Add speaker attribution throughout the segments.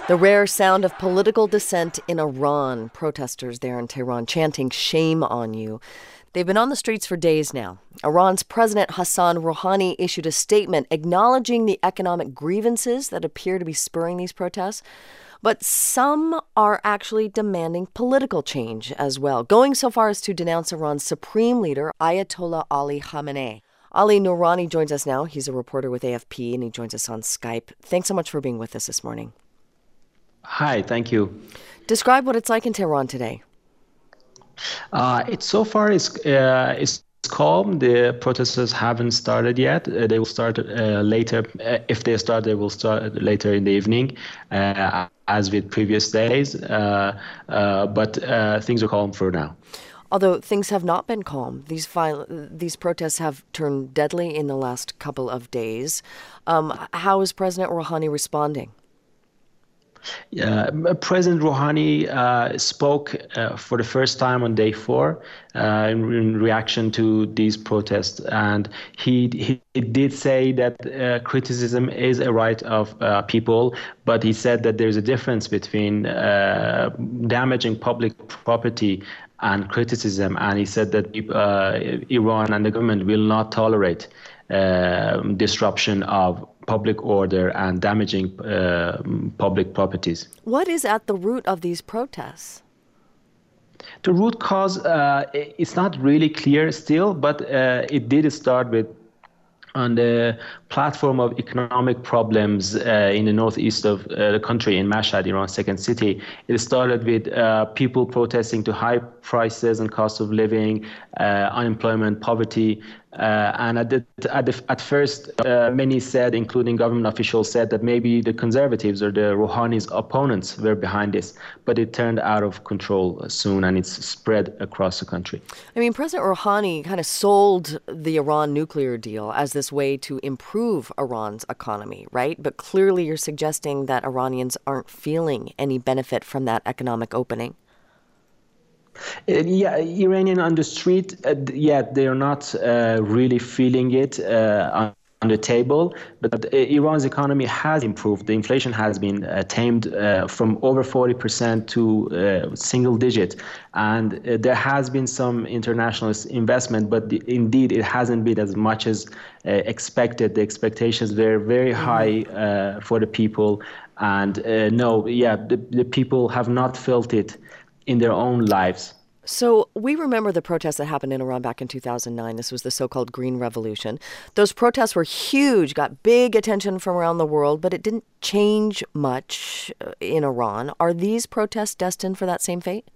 Speaker 1: The rare sound of political dissent in Iran. Protesters there in Tehran chanting "Shame on you." They've been on the streets for days now. Iran's President Hassan Rouhani issued a statement acknowledging the economic grievances that appear to be spurring these protests. But some are actually demanding political change as well, going so far as to denounce Iran's supreme leader, Ayatollah Ali Khamenei. Ali Nourani joins us now. He's a reporter with AFP, and he joins us on Skype. Thanks so much for being with us this morning.
Speaker 2: Hi, thank you.
Speaker 1: Describe what it's like in Tehran today.
Speaker 2: It's calm. The protesters haven't started yet. They will start later. If they start, they will start later in the evening, as with previous days. But things are calm for now.
Speaker 1: Although things have not been calm, these protests have turned deadly in the last couple of days. How is President Rouhani responding?
Speaker 2: President Rouhani spoke for the first time on day 4 in reaction to these protests, and he did say that criticism is a right of people, but he said that there's a difference between damaging public property and criticism, and he said that Iran and the government will not tolerate disruption of public order and damaging public properties.
Speaker 1: What is at the root of these protests?
Speaker 2: The root cause, it's not really clear still, but it did start with on the platform of economic problems in the northeast of the country, in Mashhad, Iran's second city. It started with people protesting to high prices and cost of living, unemployment, poverty. And at first, many said, including government officials, said that maybe the conservatives or the Rouhani's opponents were behind this. But it turned out of control soon, and it's spread across the country.
Speaker 1: I mean, President Rouhani kind of sold the Iran nuclear deal as this way to improve Iran's economy, right? But clearly you're suggesting that Iranians aren't feeling any benefit from that economic opening.
Speaker 2: Iranian on the street, they're not really feeling it on the table, but Iran's economy has improved. The inflation has been tamed from over 40% to single digit, and there has been some international investment, but indeed it hasn't been as much as expected. The expectations were very high for the people, and the people have not felt it in their own lives.
Speaker 1: So we remember the protests that happened in Iran back in 2009. This was the so-called Green Revolution. Those protests were huge, got big attention from around the world, but it didn't change much in Iran. Are these protests destined for that same fate?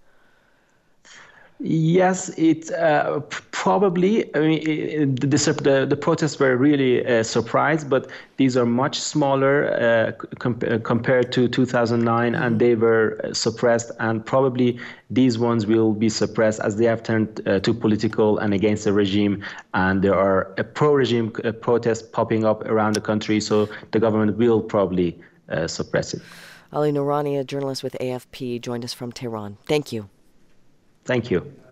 Speaker 2: Yes, it probably. I mean, the protests were really a surprise, but these are much smaller compared to 2009, and they were suppressed. And probably these ones will be suppressed as they have turned too political and against the regime. And there are pro-regime protests popping up around the country, so the government will probably suppress it.
Speaker 1: Ali Nourani, a journalist with AFP, joined us from Tehran. Thank you.
Speaker 2: Thank you.